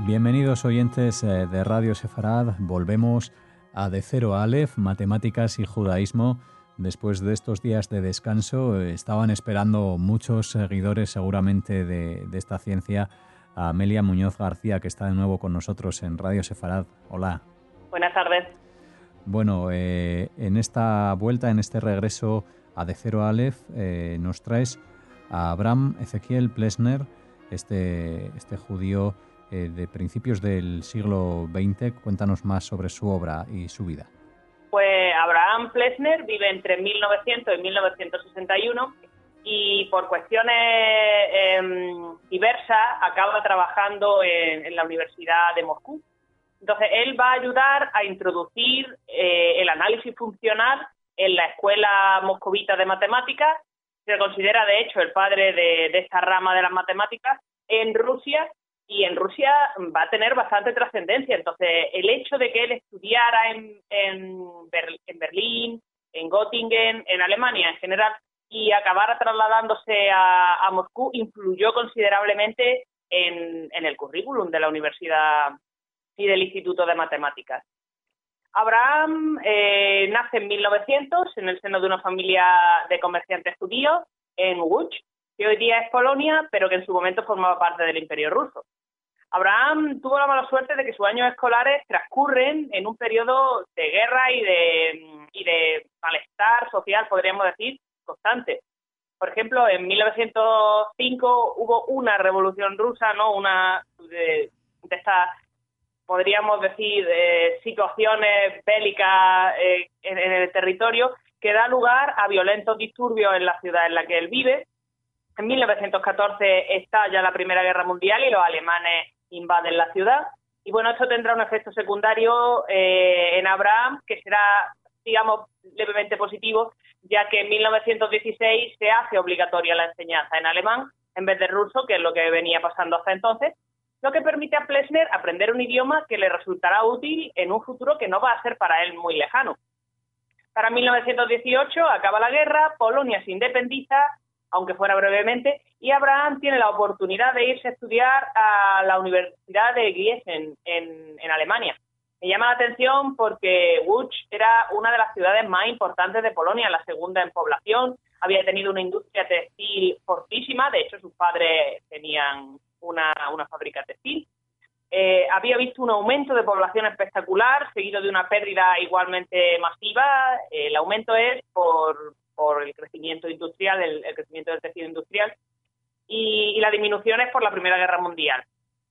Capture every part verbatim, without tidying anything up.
Bienvenidos oyentes de Radio Sefarad. Volvemos a De Cero a Aleph, Matemáticas y Judaísmo. Después de estos días de descanso, estaban esperando muchos seguidores seguramente de, de esta ciencia a Amelia Muñoz García, que está de nuevo con nosotros en Radio Sefarad. Hola. Buenas tardes. Bueno, eh, en esta vuelta, en este regreso a De Cero a Aleph, eh, nos traes a Abraham Ezequiel Plesner, este, este judío eh, de principios del siglo veinte. Cuéntanos más sobre su obra y su vida. Pues Abraham Plesner vive entre mil novecientos y mil novecientos sesenta y uno y por cuestiones eh, diversas acaba trabajando en, en la Universidad de Moscú. Entonces, él va a ayudar a introducir eh, el análisis funcional en la Escuela Moscovita de Matemáticas. Se considera, de hecho, el padre de, de esta rama de las matemáticas en Rusia, y en Rusia va a tener bastante trascendencia. Entonces, el hecho de que él estudiara en, en, Ber, en Berlín, en Göttingen, en Alemania en general, y acabara trasladándose a, a Moscú, influyó considerablemente en, en el currículum de la universidad y del Instituto de Matemáticas. Abraham eh, nace en mil novecientos en el seno de una familia de comerciantes judíos en Łódź, que hoy día es Polonia, pero que en su momento formaba parte del Imperio ruso. Abraham tuvo la mala suerte de que sus años escolares transcurren en un periodo de guerra y de, y de malestar social, podríamos decir, constante. Por ejemplo, en mil novecientos cinco hubo una revolución rusa, ¿no? Una de, de estas, podríamos decir, eh, situaciones bélicas eh, en, en el territorio, que da lugar a violentos disturbios en la ciudad en la que él vive. En mil novecientos catorce estalla la Primera Guerra Mundial y los alemanes invaden la ciudad. Y bueno, esto tendrá un efecto secundario eh, en Abraham, que será, digamos, levemente positivo, ya que en mil novecientos dieciséis se hace obligatoria la enseñanza en alemán en vez de ruso, que es lo que venía pasando hasta entonces, lo que permite a Plesner aprender un idioma que le resultará útil en un futuro que no va a ser para él muy lejano. Para mil novecientos dieciocho acaba la guerra, Polonia se independiza, aunque fuera brevemente, y Abraham tiene la oportunidad de irse a estudiar a la Universidad de Gießen, en, en Alemania. Me llama la atención porque Łódź era una de las ciudades más importantes de Polonia, la segunda en población, había tenido una industria textil fortísima, de hecho sus padres tenían una, una fábrica textil. Eh, había visto un aumento de población espectacular, seguido de una pérdida igualmente masiva. Eh, el aumento es por... por el crecimiento industrial, el, el crecimiento del tejido industrial, y, y la disminución es por la Primera Guerra Mundial.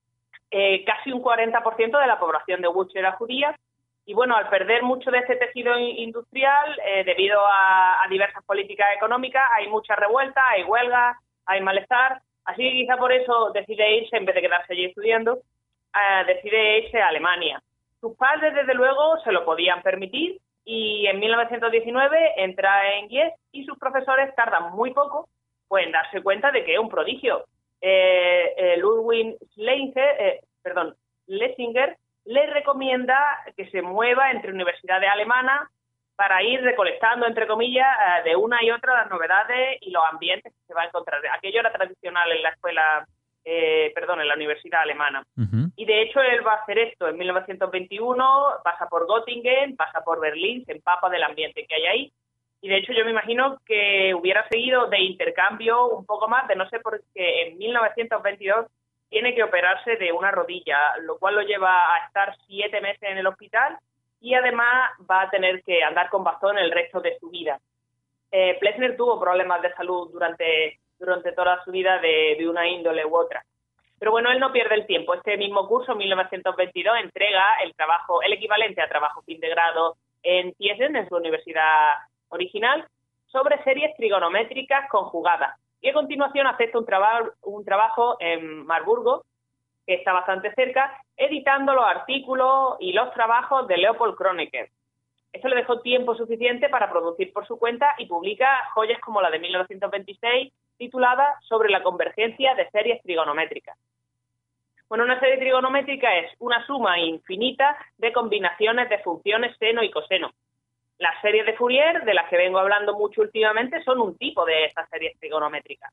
Eh, casi un cuarenta por ciento de la población de Łódź era judía, y bueno, al perder mucho de este tejido industrial, eh, debido a, a diversas políticas económicas, hay mucha revuelta, hay huelga, hay malestar, así que quizá por eso decide irse, en vez de quedarse allí estudiando, eh, decide irse a Alemania. Sus padres, desde luego, se lo podían permitir, y en mil novecientos diecinueve entra en Gießen y sus profesores tardan muy poco pues, en darse cuenta de que es un prodigio. Eh, eh, Ludwig Schlesinger, eh, perdón, Schlesinger le recomienda que se mueva entre universidades alemanas para ir recolectando, entre comillas, eh, de una y otra las novedades y los ambientes que se va a encontrar. Aquello era tradicional en la escuela, eh, perdón, en la universidad alemana. Uh-huh. Y de hecho él va a hacer esto en mil novecientos veintiuno, pasa por Göttingen, pasa por Berlín, se empapa del ambiente que hay ahí. Y de hecho yo me imagino que hubiera seguido de intercambio un poco más, de no sé por qué en mil novecientos veintidós tiene que operarse de una rodilla, lo cual lo lleva a estar siete meses en el hospital y además va a tener que andar con bastón el resto de su vida. Eh, Plesner tuvo problemas de salud durante, durante toda su vida de, de una índole u otra. Pero bueno, él no pierde el tiempo. Este mismo curso, mil novecientos veintidós, entrega el trabajo, el equivalente a trabajo fin de grado en Gießen, en su universidad original, sobre series trigonométricas conjugadas. Y a continuación acepta un, traba, un trabajo en Marburgo, que está bastante cerca, editando los artículos y los trabajos de Leopold Kronecker. Esto le dejó tiempo suficiente para producir por su cuenta y publica joyas como la de mil novecientos veintiséis, titulada Sobre la convergencia de series trigonométricas. Bueno, una serie trigonométrica es una suma infinita de combinaciones de funciones seno y coseno. Las series de Fourier, de las que vengo hablando mucho últimamente, son un tipo de estas series trigonométricas.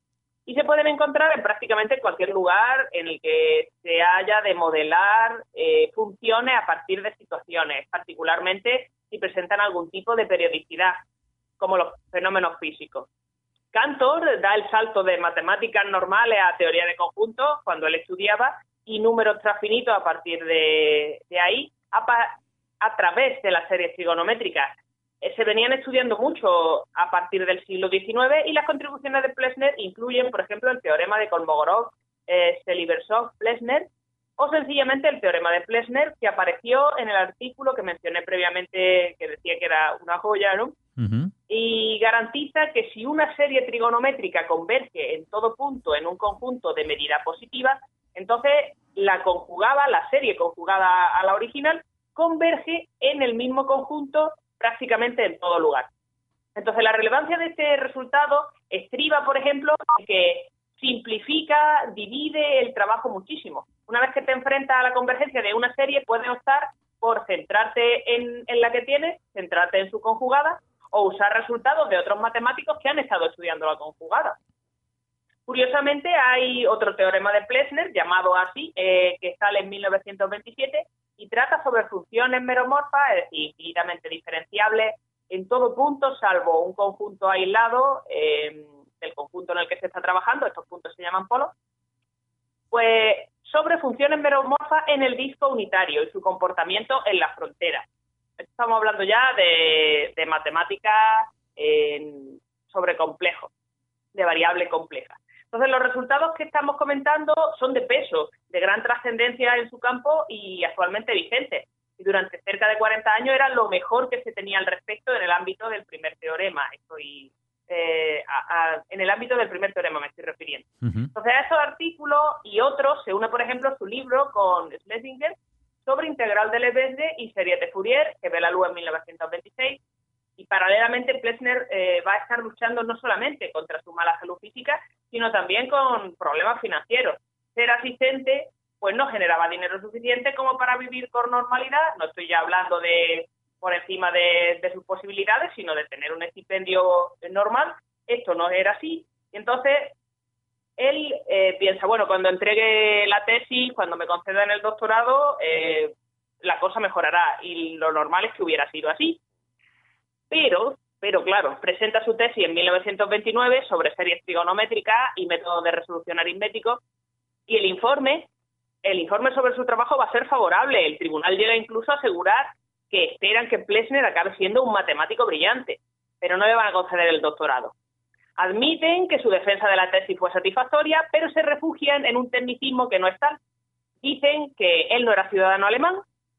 y se pueden encontrar en prácticamente cualquier lugar en el que se haya de modelar eh, funciones a partir de situaciones, particularmente si presentan algún tipo de periodicidad, como los fenómenos físicos. Cantor da el salto de matemáticas normales a teoría de conjuntos cuando él estudiaba, y números transfinitos a partir de, de ahí, a, a través de las series trigonométricas. Eh, se venían estudiando mucho a partir del siglo diecinueve, y las contribuciones de Plessner incluyen, por ejemplo, el teorema de Kolmogorov, eh, Seliverstov, Plessner, o sencillamente el teorema de Plessner, que apareció en el artículo que mencioné previamente, que decía que era una joya, ¿no? Uh-huh. Y garantiza que si una serie trigonométrica converge en todo punto en un conjunto de medida positiva, entonces la conjugada, la serie conjugada a la original, converge en el mismo conjunto prácticamente en todo lugar. Entonces la relevancia de este resultado estriba, por ejemplo, en que simplifica, divide el trabajo muchísimo. Una vez que te enfrentas a la convergencia de una serie, puedes optar por centrarte en, en la que tienes, centrarte en su conjugada, o usar resultados de otros matemáticos que han estado estudiando la conjugada. Curiosamente, hay otro teorema de Plessner, llamado así, eh, que sale en mil novecientos veintisiete, y trata sobre funciones meromorfas, es decir, infinitamente diferenciables en todo punto, salvo un conjunto aislado eh, del conjunto en el que se está trabajando, estos puntos se llaman polos, pues sobre funciones meromorfas en el disco unitario y su comportamiento en la frontera. Estamos hablando ya de, de matemáticas eh, sobre complejos, de variable compleja. Entonces, los resultados que estamos comentando son de peso, de gran trascendencia en su campo y actualmente vigentes. Y durante cerca de cuarenta años era lo mejor que se tenía al respecto en el ámbito del primer teorema. Estoy, eh, a, a, en el ámbito del primer teorema me estoy refiriendo. Uh-huh. Entonces, a estos artículos y otros se une, por ejemplo, su libro con Schlesinger sobre integral de Lebesgue y series de Fourier, que ve la luz en mil novecientos veintiséis. Y paralelamente Plessner eh, va a estar luchando no solamente contra su mala salud física, sino también con problemas financieros. Ser asistente pues no generaba dinero suficiente como para vivir con normalidad. No estoy ya hablando de por encima de, de sus posibilidades, sino de tener un estipendio normal. Esto no era así. Y entonces él eh, piensa, bueno, cuando entregue la tesis, cuando me concedan el doctorado, eh, la cosa mejorará. Y lo normal es que hubiera sido así. Pero, pero claro, presenta su tesis en mil novecientos veintinueve sobre series trigonométricas y métodos de resolución aritméticos, y el informe, el informe sobre su trabajo va a ser favorable. El tribunal llega incluso a asegurar que esperan que Plessner acabe siendo un matemático brillante, pero no le van a conceder el doctorado. Admiten que su defensa de la tesis fue satisfactoria, pero se refugian en un tecnicismo que no es tal. Dicen que él no era ciudadano alemán,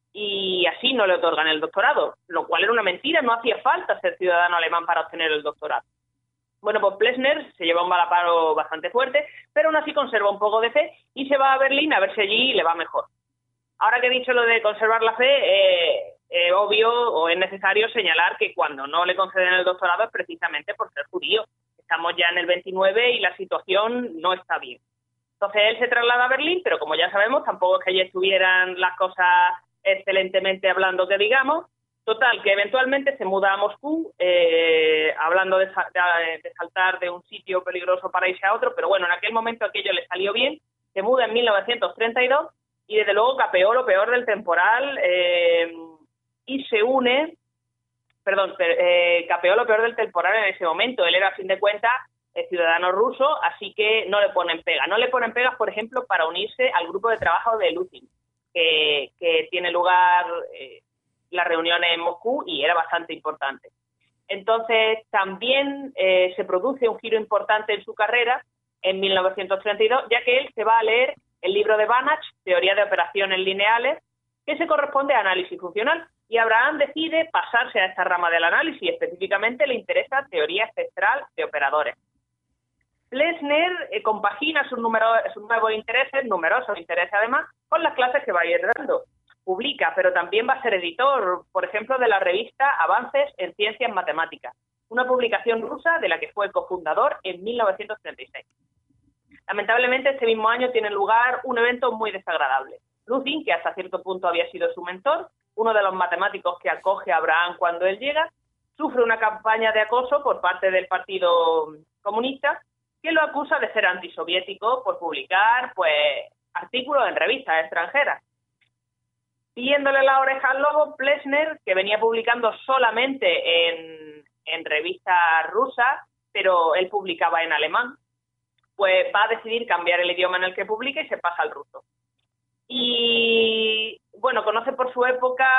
y así no le otorgan el doctorado, lo cual era una mentira, no hacía falta ser ciudadano alemán para obtener el doctorado. Bueno, pues Plessner se lleva un balaparo bastante fuerte, pero aún así conserva un poco de fe y se va a Berlín a ver si allí le va mejor. Ahora que he dicho lo de conservar la fe, eh, eh, obvio o es necesario señalar que cuando no le conceden el doctorado es precisamente por ser judío. Estamos ya en el veintinueve y la situación no está bien. Entonces él se traslada a Berlín, pero como ya sabemos, tampoco es que allí estuvieran las cosas excelentemente hablando que digamos. Total, que eventualmente se muda a Moscú, eh, hablando de, de, de saltar de un sitio peligroso para irse a otro, pero bueno, en aquel momento aquello le salió bien, se muda en mil novecientos treinta y dos y desde luego capeó lo peor del temporal eh, y se une, perdón, eh, capeó lo peor del temporal en ese momento. Él era, a fin de cuentas, ciudadano ruso, así que no le ponen pega. No le ponen pegas, por ejemplo, para unirse al grupo de trabajo de Luzin, Que, que tiene lugar eh, las reuniones en Moscú y era bastante importante. Entonces, también eh, se produce un giro importante en su carrera en mil novecientos treinta y dos, ya que él se va a leer el libro de Banach, Teoría de operaciones lineales, que se corresponde a análisis funcional, y Abraham decide pasarse a esta rama del análisis. Específicamente le interesa teoría espectral de operadores. Plessner eh, compagina sus, número, sus nuevos intereses, numerosos intereses además, con las clases que va a ir dando. Publica, pero también va a ser editor, por ejemplo, de la revista Avances en Ciencias Matemáticas, una publicación rusa de la que fue cofundador en mil novecientos treinta y seis. Lamentablemente, este mismo año tiene lugar un evento muy desagradable. Luzin, que hasta cierto punto había sido su mentor, uno de los matemáticos que acoge a Abraham cuando él llega, sufre una campaña de acoso por parte del Partido Comunista, que que lo acusa de ser antisoviético por publicar pues artículos en revistas extranjeras. Siguiéndole la oreja al lobo, Plessner, que venía publicando solamente en, en revistas rusas, pero él publicaba en alemán, pues va a decidir cambiar el idioma en el que publica y se pasa al ruso. Y bueno, conoce por su época,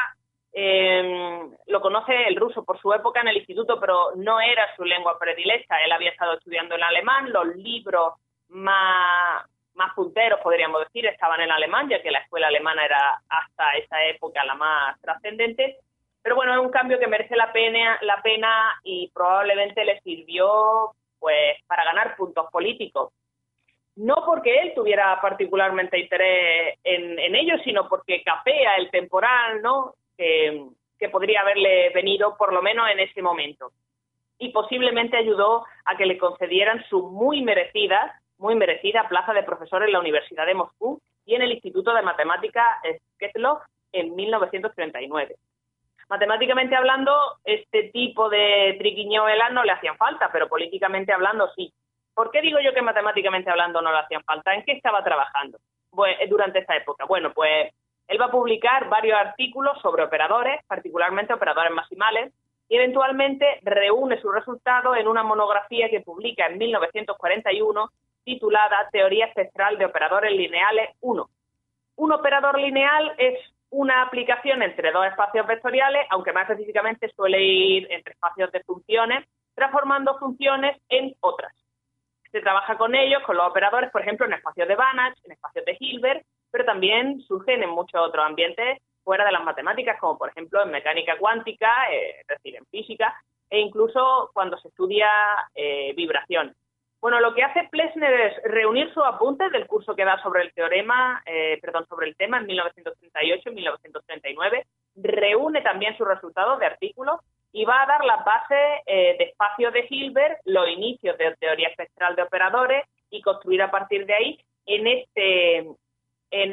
eh, lo conoce el ruso por su época en el instituto, pero no era su lengua predilecta. Él había estado estudiando en alemán, los libros más, más punteros, podríamos decir, estaban en alemán, ya que la escuela alemana era hasta esa época la más trascendente. Pero bueno, es un cambio que merece la pena, la pena y probablemente le sirvió pues para ganar puntos políticos. No porque él tuviera particularmente interés en, en ello, sino porque capea el temporal, ¿no?, que, que podría haberle venido por lo menos en ese momento. Y posiblemente ayudó a que le concedieran su muy merecida, muy merecida plaza de profesor en la Universidad de Moscú y en el Instituto de Matemáticas Shklov en mil novecientos treinta y nueve. Matemáticamente hablando, este tipo de triquiñuelas no le hacían falta, pero políticamente hablando sí. ¿Por qué digo yo que matemáticamente hablando no le hacían falta? ¿En qué estaba trabajando bueno, durante esta época? Bueno, pues él va a publicar varios artículos sobre operadores, particularmente operadores maximales, y eventualmente reúne sus resultados en una monografía que publica en mil novecientos cuarenta y uno titulada Teoría espectral de operadores lineales uno. Un operador lineal es una aplicación entre dos espacios vectoriales, aunque más específicamente suele ir entre espacios de funciones, transformando funciones en otras. Se trabaja con ellos, con los operadores, por ejemplo, en espacios de Banach, en espacios de Hilbert, pero también surgen en muchos otros ambientes fuera de las matemáticas, como por ejemplo en mecánica cuántica, eh, es decir, en física, e incluso cuando se estudia eh, vibración. Bueno, lo que hace Plessner es reunir sus apuntes del curso que da sobre el teorema, eh, perdón, sobre el tema en mil novecientos treinta y ocho y mil novecientos treinta y nueve, reúne también sus resultados de artículos y va a dar las bases eh, de espacios de Hilbert, los inicios de teoría espectral de operadores y construir a partir de ahí en este en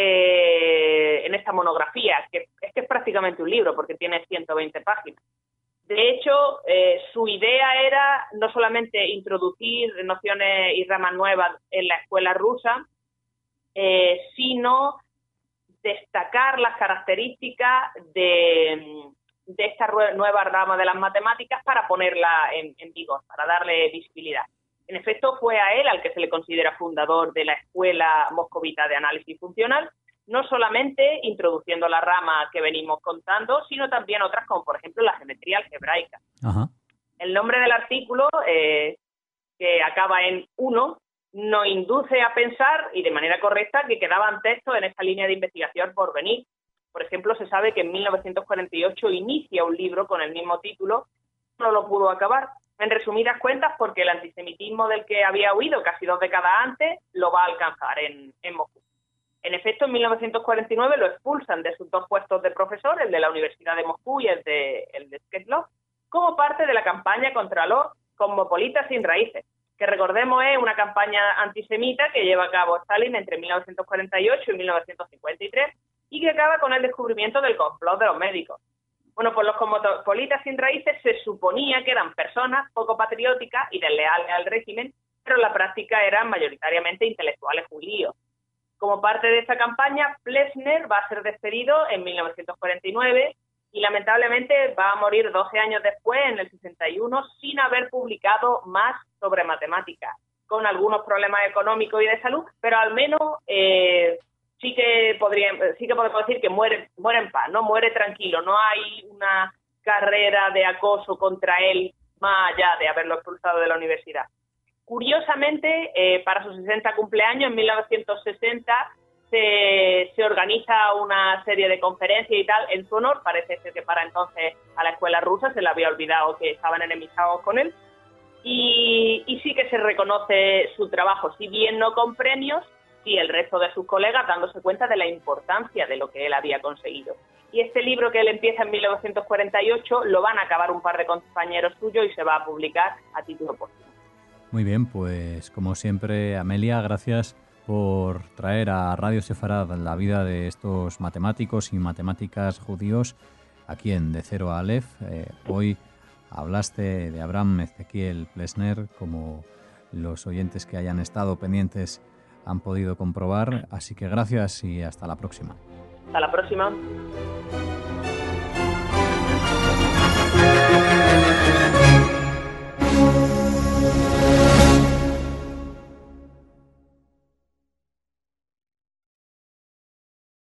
este en esta monografía, que es que es prácticamente un libro porque tiene ciento veinte páginas. De hecho, eh, su idea era no solamente introducir nociones y ramas nuevas en la escuela rusa, eh, sino destacar las características de, de esta nueva rama de las matemáticas para ponerla en, en vigor, para darle visibilidad. En efecto, fue a él al que se le considera fundador de la Escuela Moscovita de Análisis Funcional, no solamente introduciendo la rama que venimos contando, sino también otras como, por ejemplo, la geometría algebraica. Ajá. El nombre del artículo, eh, que acaba en uno, nos induce a pensar, y de manera correcta, que quedaban textos en esta línea de investigación por venir. Por ejemplo, se sabe que en mil novecientos cuarenta y ocho inicia un libro con el mismo título, no lo pudo acabar. En resumidas cuentas, porque el antisemitismo del que había huido casi dos décadas antes lo va a alcanzar en, en Moscú. En efecto, en mil novecientos cuarenta y nueve lo expulsan de sus dos puestos de profesor, el de la Universidad de Moscú y el de, el de Shklov, como parte de la campaña contra los cosmopolitas sin raíces, que recordemos es una campaña antisemita que lleva a cabo Stalin entre mil novecientos cuarenta y ocho y mil novecientos cincuenta y tres y que acaba con el descubrimiento del complot de los médicos. Bueno, pues los cosmopolitas sin raíces se suponía que eran personas poco patrióticas y desleales al régimen, pero en la práctica eran mayoritariamente intelectuales judíos. Como parte de esta campaña, Plessner va a ser despedido en mil novecientos cuarenta y nueve y lamentablemente va a morir doce años después, en el sesenta y uno, sin haber publicado más sobre matemáticas, con algunos problemas económicos y de salud, pero al menos eh, sí que podría, sí que podemos decir que muere, muere en paz, no muere tranquilo, no hay una carrera de acoso contra él más allá de haberlo expulsado de la universidad. Curiosamente, eh, para su sesenta cumpleaños, en mil novecientos sesenta, se, se organiza una serie de conferencias y tal en su honor. Parece ser que para entonces a la escuela rusa se le había olvidado que estaban enemistados con él. Y, y sí que se reconoce su trabajo, si bien no con premios, y el resto de sus colegas dándose cuenta de la importancia de lo que él había conseguido. Y este libro que él empieza en mil novecientos cuarenta y ocho lo van a acabar un par de compañeros suyos y se va a publicar a título póstumo. Muy bien, pues como siempre, Amelia, gracias por traer a Radio Sefarad la vida de estos matemáticos y matemáticas judíos aquí en De Cero a Aleph. Eh, hoy hablaste de Abraham Ezequiel Plessner como los oyentes que hayan estado pendientes han podido comprobar. Así que gracias y hasta la próxima. Hasta la próxima.